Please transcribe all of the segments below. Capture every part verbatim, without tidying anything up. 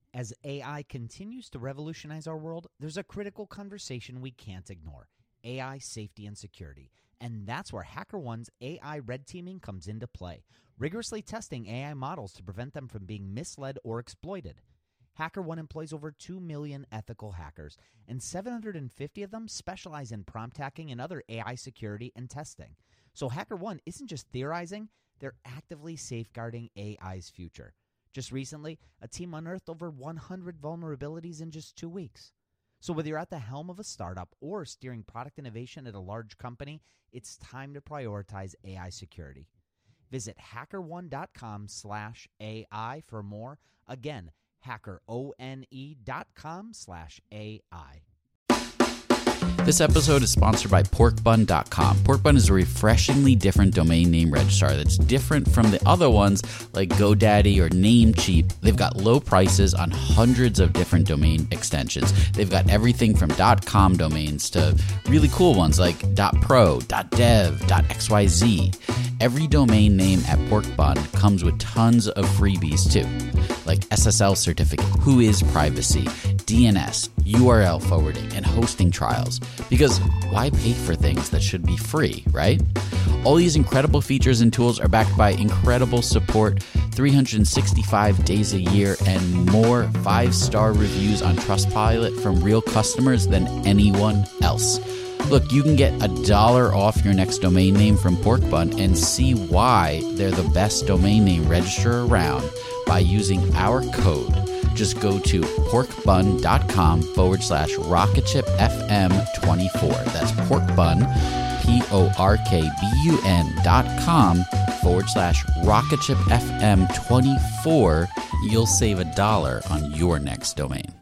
As A I continues to revolutionize our world, there's a critical conversation we can't ignore: A I safety and security. And that's where HackerOne's A I red teaming comes into play, rigorously testing A I models to prevent them from being misled or exploited. HackerOne employs over two million ethical hackers, and seven hundred fifty of them specialize in prompt hacking and other A I security and testing. So HackerOne isn't just theorizing, they're actively safeguarding A I's future. Just recently, a team unearthed over one hundred vulnerabilities in just two weeks. So whether you're at the helm of a startup or steering product innovation at a large company, it's time to prioritize A I security. Visit HackerOne.com slash AI for more. Again, HackerOne.com slash AI. This episode is sponsored by pork bun dot com. Porkbun is a refreshingly different domain name registrar that's different from the other ones like GoDaddy or Namecheap. They've got low prices on hundreds of different domain extensions. They've got everything from .com domains to really cool ones like .pro, .dev, .xyz. Every domain name at Porkbun comes with tons of freebies too, like S S L certificate, Whois privacy, D N S, U R L forwarding, and hosting trials. Because why pay for things that should be free, right? All these incredible features and tools are backed by incredible support, three hundred sixty-five days a year, and more five-star reviews on Trustpilot from real customers than anyone else. Look, you can get a dollar off your next domain name from Porkbun and see why they're the best domain name registrar around by using our code. Just go to porkbun.com forward slash rocketshipfm24. That's porkbun, P-O-R-K-B-U-N dot com forward slash rocketshipfm24. You'll save a dollar on your next domain.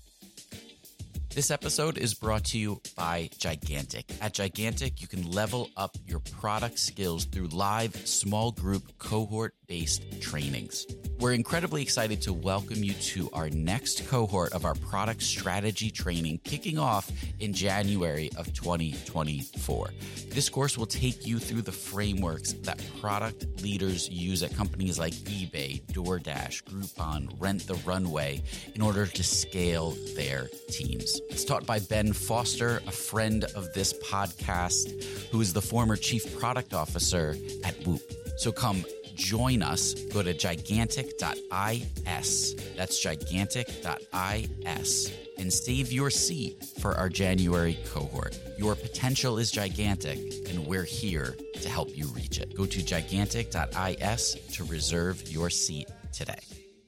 This episode is brought to you by Gigantic. At Gigantic, you can level up your product skills through live small group cohort-based trainings. We're incredibly excited to welcome you to our next cohort of our product strategy training kicking off in January of twenty twenty-four. This course will take you through the frameworks that product leaders use at companies like eBay, DoorDash, Groupon, Rent the Runway in order to scale their teams. It's taught by Ben Foster, a friend of this podcast, who is the former chief product officer at Whoop. So come join us. Go to gigantic dot is. That's gigantic dot is and save your seat for our January cohort. Your potential is gigantic, and we're here to help you reach it. Go to gigantic dot is to reserve your seat today.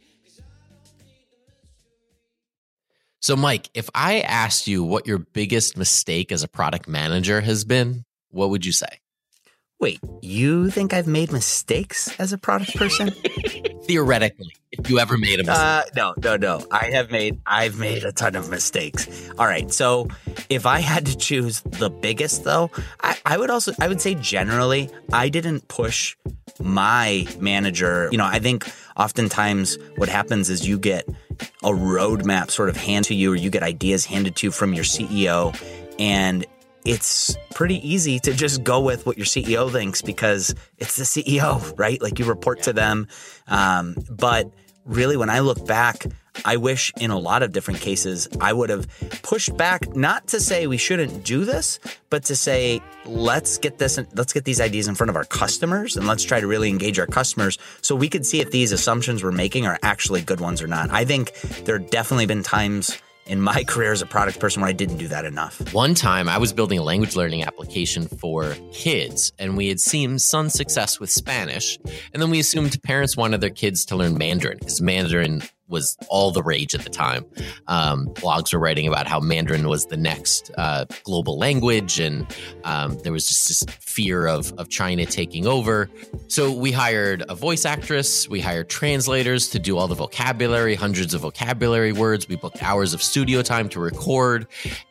So, Mike, if I asked you what your biggest mistake as a product manager has been, what would you say? Wait, you think I've made mistakes as a product person? Theoretically, if you ever made a mistake. Uh, no, no, no. I have made, I've made a ton of mistakes. All right. So if I had to choose the biggest though, I, I would also, I would say generally, I didn't push my manager. You know, I think oftentimes what happens is you get a roadmap sort of handed to you, or you get ideas handed to you from your C E O, and it's pretty easy to just go with what your C E O thinks because it's the C E O, right? Like you report to them. Um, but really, when I look back, I wish in a lot of different cases, I would have pushed back, not to say we shouldn't do this, but to say, let's get this, let's get these ideas in front of our customers and let's try to really engage our customers so we could see if these assumptions we're making are actually good ones or not. I think there have definitely been times in my career as a product person where I didn't do that enough. One time I was building a language learning application for kids, and we had seen some success with Spanish. And then we assumed parents wanted their kids to learn Mandarin because Mandarin was all the rage at the time. Um, blogs were writing about how Mandarin was the next uh, global language, and um, there was just this fear of, of China taking over. So we hired a voice actress, we hired translators to do all the vocabulary, hundreds of vocabulary words. We booked hours of studio time to record.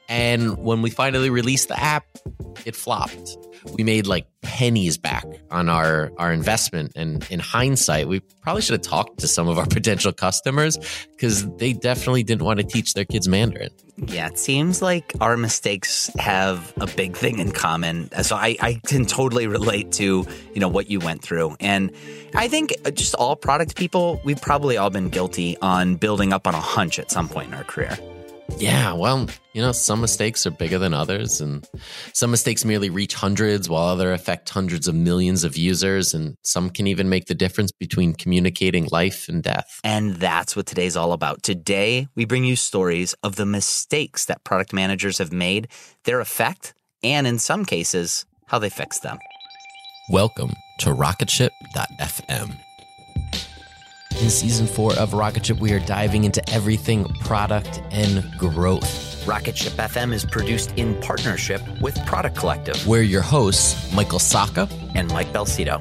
And when we finally released the app, it flopped. We made like pennies back on our, our investment. And in hindsight, we probably should have talked to some of our potential customers because they definitely didn't want to teach their kids Mandarin. Yeah, it seems like our mistakes have a big thing in common. So I, I can totally relate to, you know, what you went through. And I think just all product people, we've probably all been guilty on building up on a hunch at some point in our career. Yeah, well, you know, some mistakes are bigger than others, and some mistakes merely reach hundreds while others affect hundreds of millions of users, and some can even make the difference between communicating life and death. And that's what today's all about. Today, we bring you stories of the mistakes that product managers have made, their effect, and in some cases, how they fixed them. Welcome to rocket ship dot f m. In season four of Rocket Ship, we are diving into everything product and growth. Rocket Ship F M is produced in partnership with Product Collective. We're your hosts, Michael Sacca and Mike Belcito.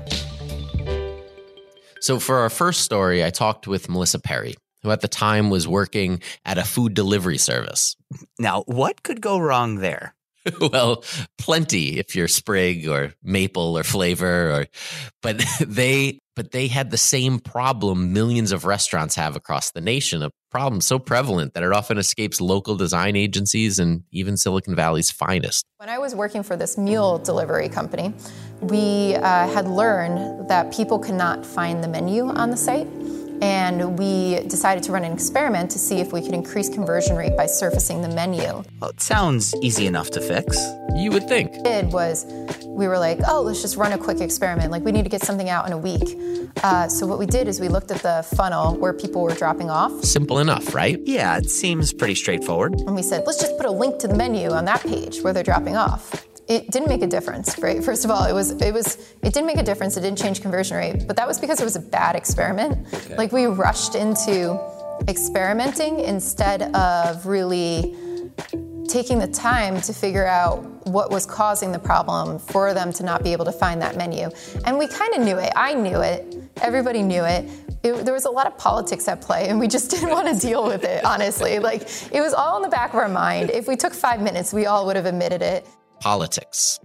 So for our first story, I talked with Melissa Perry, who at the time was working at a food delivery service. Now, what could go wrong there? Well, plenty if you're Sprig or Maple or Flavor, or but they but they had the same problem millions of restaurants have across the nation, a problem so prevalent that it often escapes local design agencies and even Silicon Valley's finest. When I was working for this meal delivery company, we uh, had learned that people could not find the menu on the site. And we decided to run an experiment to see if we could increase conversion rate by surfacing the menu. Well, it sounds easy enough to fix. You would think. What we did was we were like, oh, let's just run a quick experiment. Like, we need to get something out in a week. Uh, so what we did is we looked at the funnel where people were dropping off. Simple enough, right? Yeah, it seems pretty straightforward. And we said, let's just put a link to the menu on that page where they're dropping off. It didn't make a difference, right? First of all, it was it was it didn't make a difference. It didn't change conversion rate, but that was because it was a bad experiment. Okay. Like, we rushed into experimenting instead of really taking the time to figure out what was causing the problem for them to not be able to find that menu. And we kind of knew it. I knew it. Everybody knew it. It. There was a lot of politics at play, and we just didn't want to deal with it, honestly. Like, it was all in the back of our mind. If we took five minutes, we all would have admitted it. Politics.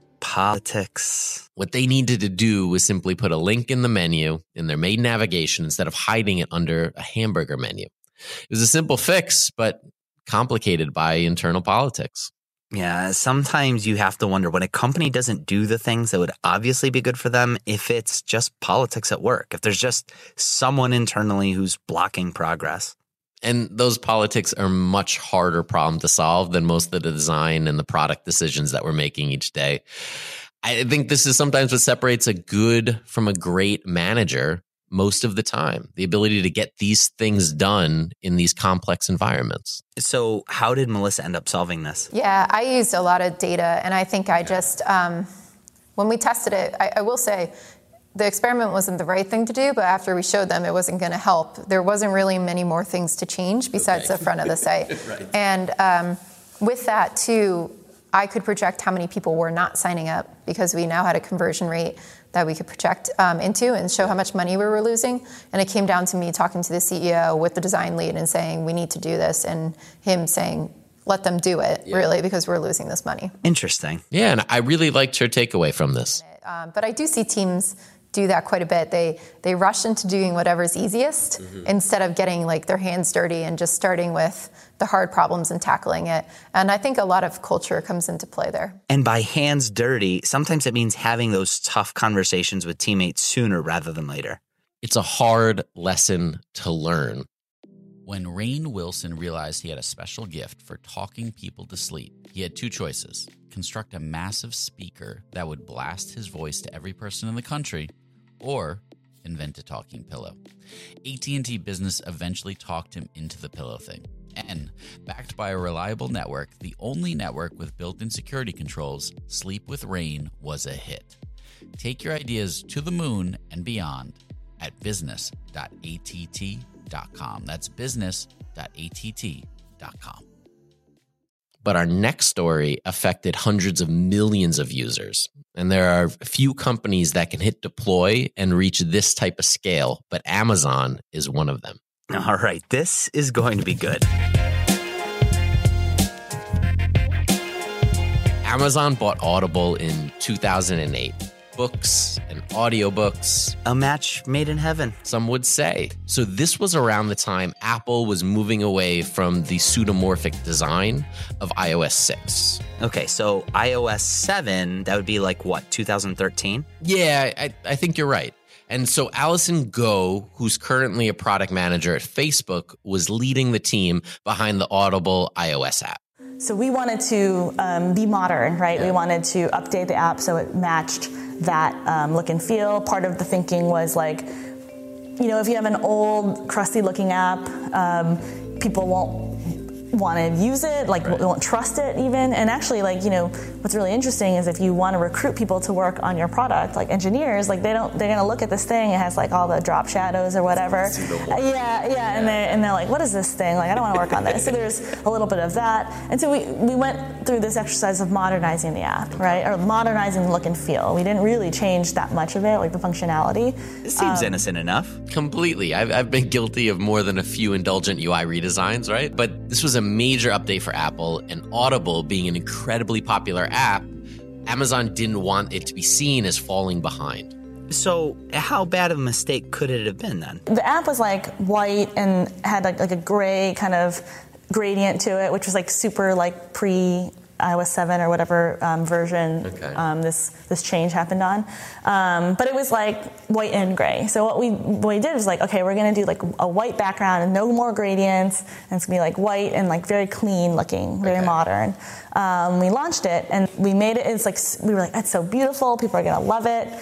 Politics. What they needed to do was simply put a link in the menu in their main navigation instead of hiding it under a hamburger menu. It was a simple fix, but complicated by internal politics. Yeah, sometimes you have to wonder when a company doesn't do the things that would obviously be good for them, if it's just politics at work, if there's just someone internally who's blocking progress. And those politics are a much harder problem to solve than most of the design and the product decisions that we're making each day. I think this is sometimes what separates a good from a great manager most of the time, the ability to get these things done in these complex environments. So how did Melissa end up solving this? Yeah, I used a lot of data, and I think I just, um, when we tested it, I, I will say, the experiment wasn't the right thing to do, but after we showed them it wasn't going to help, there wasn't really many more things to change besides okay. the front of the site. Right. And um, with that, too, I could project how many people were not signing up because we now had a conversion rate that we could project um, into and show how much money we were losing. And it came down to me talking to the C E O with the design lead and saying, we need to do this, and him saying, let them do it, yeah. really, because we're losing this money. Interesting. Yeah, and I really liked her takeaway from this. Um, but I do see teams do that quite a bit. They they rush into doing whatever's easiest mm-hmm. instead of getting like their hands dirty and just starting with the hard problems and tackling it. And I think a lot of culture comes into play there. And by hands dirty, sometimes it means having those tough conversations with teammates sooner rather than later. It's a hard lesson to learn. When Rainn Wilson realized he had a special gift for talking people to sleep, he had two choices: construct a massive speaker that would blast his voice to every person in the country, or invent a talking pillow. A T and T Business eventually talked him into the pillow thing. And, backed by a reliable network, the only network with built-in security controls, Sleep with Rainn was a hit. Take your ideas to the moon and beyond at business dot A T T dot com. That's business dot A T T dot com. But our next story affected hundreds of millions of users. And there are a few companies that can hit deploy and reach this type of scale, but Amazon is one of them. All right, this is going to be good. Amazon bought Audible in two thousand eight. Books and audiobooks. A match made in heaven. Some would say. So this was around the time Apple was moving away from the pseudomorphic design of i O S six. Okay, so i O S seven, that would be like what, two thousand thirteen? Yeah, I, I think you're right. And so Allison Go, who's currently a product manager at Facebook, was leading the team behind the Audible iOS app. So we wanted to um, be modern, right? Yeah. We wanted to update the app so it matched that um, look and feel. Part of the thinking was like, you know, if you have an old, crusty-looking app, um, people won't want to use it, like right. won't trust it even. And actually, like, you know, what's really interesting is if you want to recruit people to work on your product, like engineers, like they don't, they're going to look at this thing, it has like all the drop shadows or whatever. Uh, yeah, yeah, and they're, and they're like, what is this thing? Like, I don't want to work on this. So there's a little bit of that. And so we, we went through this exercise of modernizing the app, right? Or modernizing the look and feel. We didn't really change that much of it, like the functionality. It seems um, innocent enough. Completely. I've, I've been guilty of more than a few indulgent U I redesigns, right? But this was a major update for Apple, and Audible being an incredibly popular app, Amazon didn't want it to be seen as falling behind. So how bad of a mistake could it have been then? The app was like white and had like, like a gray kind of gradient to it, which was like super like pre i O S seven or whatever um, version okay. um, this this change happened on. Um, but it was like white and gray. So what we what we did was like, okay, we're going to do like a white background and no more gradients. And it's going to be like white and like very clean looking, very okay. modern. Um, we launched it and we made it, it's like, we were like, that's so beautiful. People are going to love it.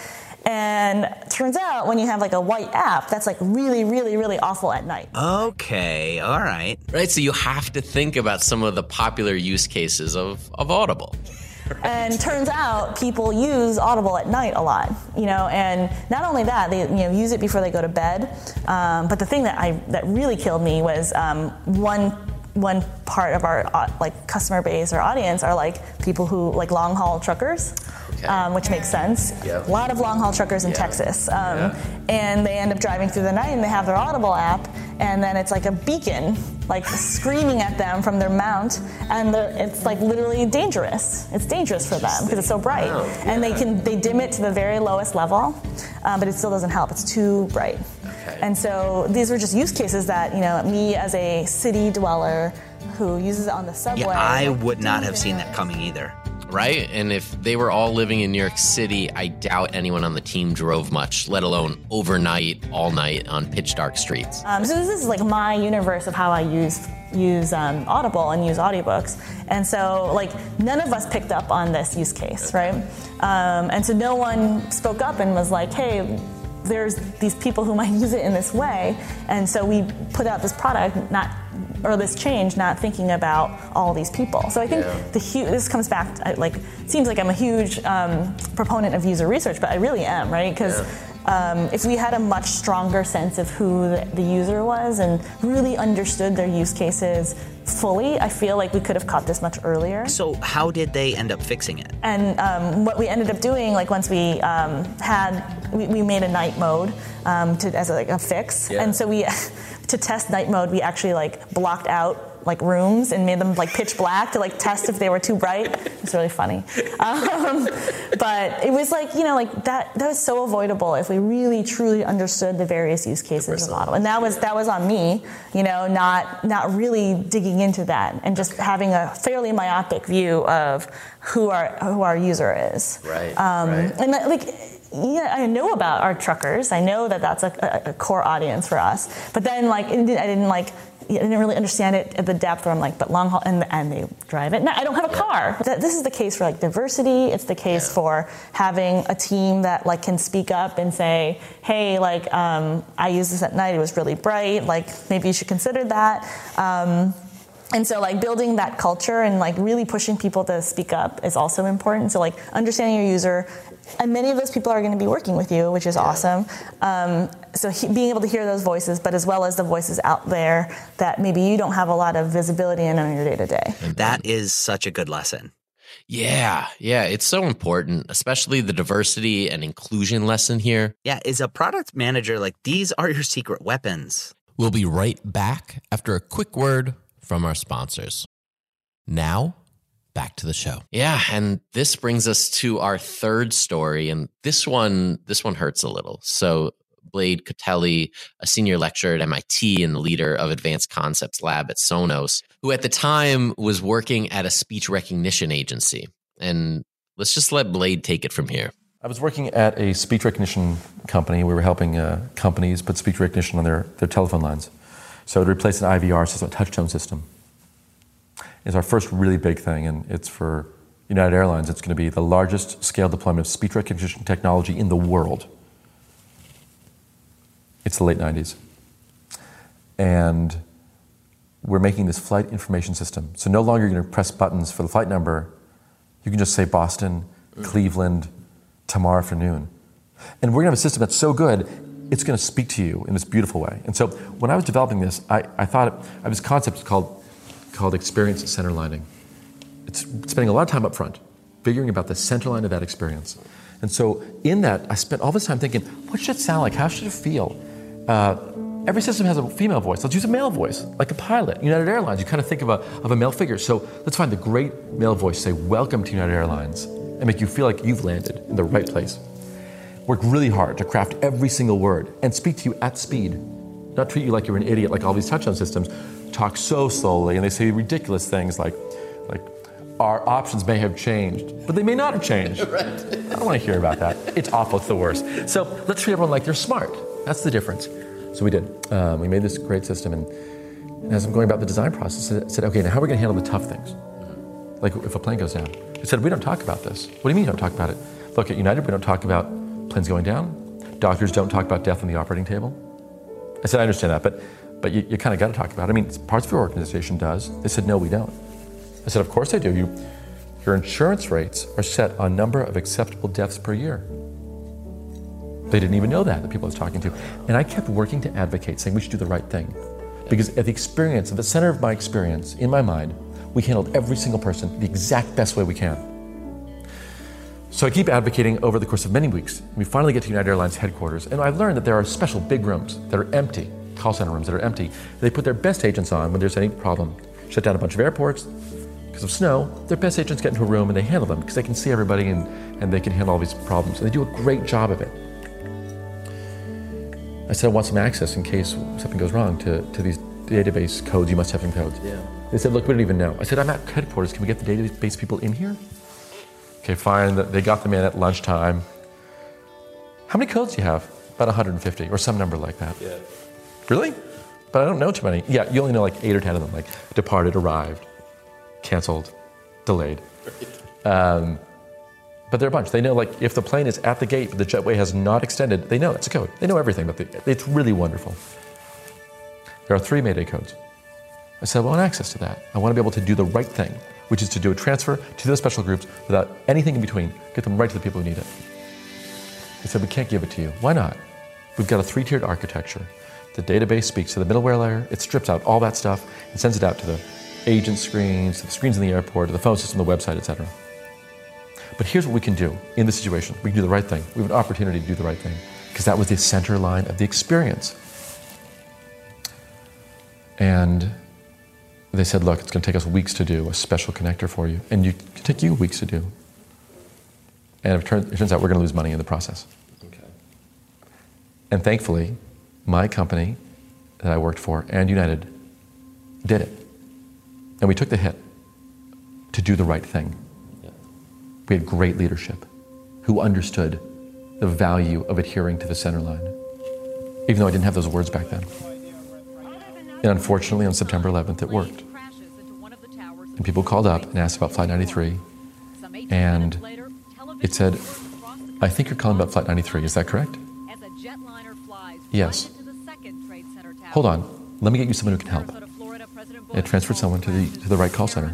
And turns out when you have like a white app, that's like really, really, really awful at night. Okay, all right. Right, so you have to think about some of the popular use cases of, of Audible. And turns out people use Audible at night a lot, you know, and not only that, they you know use it before they go to bed. Um, but the thing that I that really killed me was um, one one part of our uh, like customer base or audience are like people who like long haul truckers. Okay. Um, which makes sense. Yep. A lot of long-haul truckers in yep. Texas. Um, yeah. And they end up driving through the night and they have their Audible app, and then it's like a beacon, like screaming at them from their mount, and it's like literally dangerous. It's dangerous for them because it's so bright. Wow. Yeah. And they can they dim it to the very lowest level, um, but it still doesn't help. It's too bright. Okay. And so these were just use cases that, you know, me as a city dweller who uses it on the subway. Yeah, I would not have seen that coming either. Right? And if they were all living in New York City, I doubt anyone on the team drove much, let alone overnight, all night on pitch dark streets. Um, so this is like my universe of how I use use um, Audible and use audiobooks. And so like none of us picked up on this use case, right? Um, and so no one spoke up and was like, hey, there's these people who might use it in this way. And so we put out this product, not or this change, not thinking about all these people. So I think yeah. the hu- this comes back to, like, it seems like I'm a huge um, proponent of user research, but I really am, right? Because yeah. um, if we had a much stronger sense of who the, the user was and really understood their use cases fully, I feel like we could have caught this much earlier. So how did they end up fixing it? And um, what we ended up doing, like once we um, had, we, we made a night mode um, to, as a, like a fix. Yeah. And so we, to test night mode, we actually like blocked out like rooms and made them like pitch black to like test if they were too bright. It's really funny. Um, but it was like, you know, like that, that was so avoidable if we really truly understood the various use cases of Audible. And that was, that was on me, you know, not, not really digging into that and just having a fairly myopic view of who our, who our user is. Right. Um, right. And that, like, yeah, I know about our truckers. I know that that's a, a, a core audience for us. But then, like, it, I didn't like, I didn't really understand it at the depth where I'm like, but long haul, and, and they drive it. No, I don't have a yeah. car. This is the case for like diversity. It's the case yeah. for having a team that like can speak up and say, hey, like, um, I used this at night. It was really bright. Like, maybe you should consider that. Um, And so like building that culture and like really pushing people to speak up is also important. So like understanding your user, and many of those people are going to be working with you, which is yeah. awesome. Um, so he, being able to hear those voices, but as well as the voices out there that maybe you don't have a lot of visibility in on your day to day. That is such a good lesson. Yeah, yeah, it's so important, especially the diversity and inclusion lesson here. Yeah, as a product manager, like these are your secret weapons. We'll be right back after a quick word from our sponsors. Now, back to the show. Yeah, and this brings us to our third story, and this one, this one hurts a little. So Blade Kotelly, a senior lecturer at M I T and the leader of Advanced Concepts Lab at Sonos, who at the time was working at a speech recognition agency. And let's just let Blade take it from here. I was working at a speech recognition company. We were helping uh, companies put speech recognition on their, their telephone lines. So to replace an I V R system, a touchtone system. It's our first really big thing, and it's for United Airlines. It's going to be the largest scale deployment of speech recognition technology in the world. It's the late nineties. And we're making this flight information system. So no longer are you going to press buttons for the flight number. You can just say Boston, mm. Cleveland, tomorrow afternoon. And we're going to have a system that's so good, it's going to speak to you in this beautiful way. And so when I was developing this, I, I thought, I have this concept called called experience centerlining. It's spending a lot of time up front, figuring about the center line of that experience. And so in that, I spent all this time thinking, what should it sound like? How should it feel? Uh, every system has a female voice. Let's use a male voice, like a pilot. United Airlines, you kind of think of a, of a male figure. So let's find the great male voice, say, welcome to United Airlines, and make you feel like you've landed in the right place. Work really hard to craft every single word and speak to you at speed, not treat you like you're an idiot like all these touchtone systems. Talk so slowly, and they say ridiculous things like, like, our options may have changed, but they may not have changed. Right. I don't want to hear about that. It's awful, it's the worst. So let's treat everyone like they're smart. That's the difference. So we did. Um, we made this great system, and, and as I'm going about the design process, I said, okay, now how are we going to handle the tough things? Like if a plane goes down. I said, we don't talk about this. What do you mean you don't talk about it? Look, at United, we don't talk about planes going down. Doctors don't talk about death on the operating table. I said, I understand that, but But you, you kind of got to talk about it. I mean, parts of your organization does. They said, no, we don't. I said, of course I do. You, your insurance rates are set on number of acceptable deaths per year. They didn't even know that, the people I was talking to. And I kept working to advocate, saying we should do the right thing. Because at the experience, at the center of my experience, in my mind, we handled every single person the exact best way we can. So I keep advocating over the course of many weeks. We finally get to United Airlines headquarters, and I learned that there are special big rooms that are empty, call center rooms that are empty. They put their best agents on when there's any problem. Shut down a bunch of airports because of snow. Their best agents get into a room and they handle them because they can see everybody and, and they can handle all these problems. And they do a great job of it. I said, I want some access in case something goes wrong to, to these database codes. You must have some codes. Yeah. They said, look, we don't even know. I said, I'm at headquarters. Can we get the database people in here? Okay, fine. They got them in at lunchtime. How many codes do you have? About one hundred fifty or some number like that. Yeah. Really? But I don't know too many. Yeah, you only know like eight or ten of them, like departed, arrived, canceled, delayed. Um, but they're a bunch. They know like if the plane is at the gate, but the jetway has not extended, they know that's a code. They know everything, but they, it's really wonderful. There are three Mayday codes. I said, well, I want access to that. I want to be able to do the right thing, which is to do a transfer to those special groups without anything in between, get them right to the people who need it. They said, we can't give it to you. Why not? We've got a three-tiered architecture. The database speaks to the middleware layer, it strips out all that stuff and sends it out to the agent screens, to the screens in the airport, to the phone system, the website, et cetera. But here's what we can do in this situation. We can do the right thing. We have an opportunity to do the right thing because that was the center line of the experience. And they said, look, it's going to take us weeks to do a special connector for you, and it can take you weeks to do. And it turns, it turns out we're going to lose money in the process. Okay. And thankfully, my company that I worked for and United did it. And we took the hit to do the right thing. Yeah. We had great leadership who understood the value of adhering to the center line, even though I didn't have those words back then. And unfortunately, on September eleventh, it worked. And people called up and asked about Flight ninety-three, and it said, I think you're calling about Flight ninety-three, is that correct? Yes. Hold on, let me get you someone who can help. It transferred someone to the to the right call center.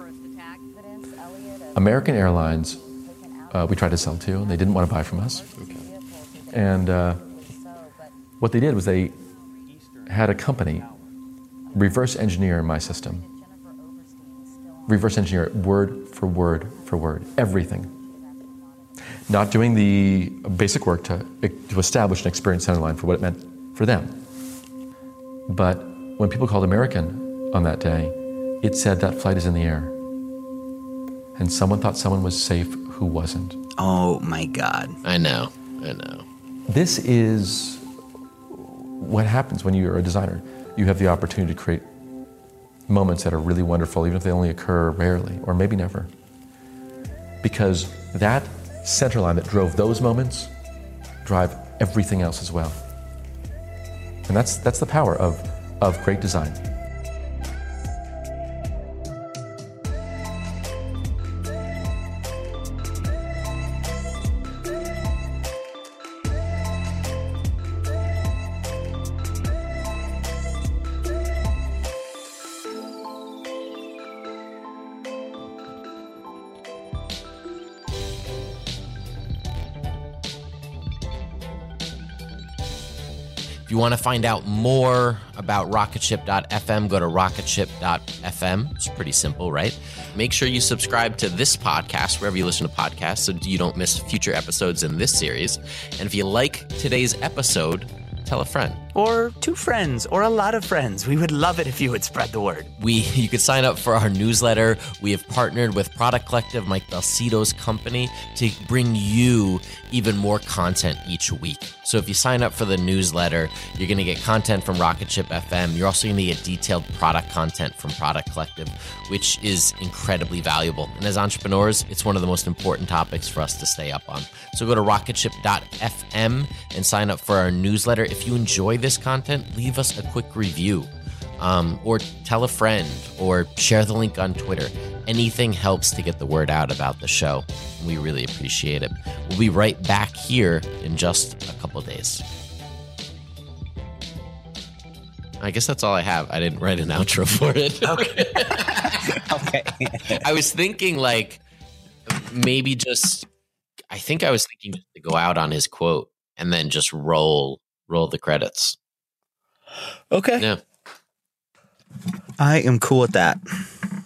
American Airlines, uh, we tried to sell to, and they didn't want to buy from us. Okay. And uh, what they did was they had a company reverse engineer my system. Reverse engineer it word for word for word, everything. Not doing the basic work to, to establish an experience center line for what it meant for them. But when people called American on that day, it said that flight is in the air. and someone thought someone was safe who wasn't. Oh my God. I know. I know. This is what happens when you're a designer. You have the opportunity to create moments that are really wonderful, even if they only occur rarely, or maybe never. Because that center line that drove those moments drive everything else as well. And that's that's the power of, of great design. If you want to find out more about rocketship dot f m, go to rocketship dot f m. It's pretty simple, right? Make sure you subscribe to this podcast wherever you listen to podcasts so you don't miss future episodes in this series. And if you like today's episode, tell a friend. Or two friends, or a lot of friends. We would love it if you would spread the word. We you could sign up for our newsletter. We have partnered with Product Collective, Mike Belsito's company, to bring you even more content each week. So if you sign up for the newsletter, you're going to get content from Rocketship F M. You're also going to get detailed product content from Product Collective, which is incredibly valuable. And as entrepreneurs, it's one of the most important topics for us to stay up on. So go to rocketship dot f m and sign up for our newsletter. If you enjoy this content, leave us a quick review, um, or tell a friend, or share the link on Twitter. Anything helps to get the word out about the show. We really appreciate it. We'll be right back here in just a couple days. I guess that's all I have. I didn't write an outro for it. Okay. Okay. I was thinking like maybe just, I think I was thinking just to go out on his quote and then just roll, roll the credits. Okay. Yeah. I am cool with that.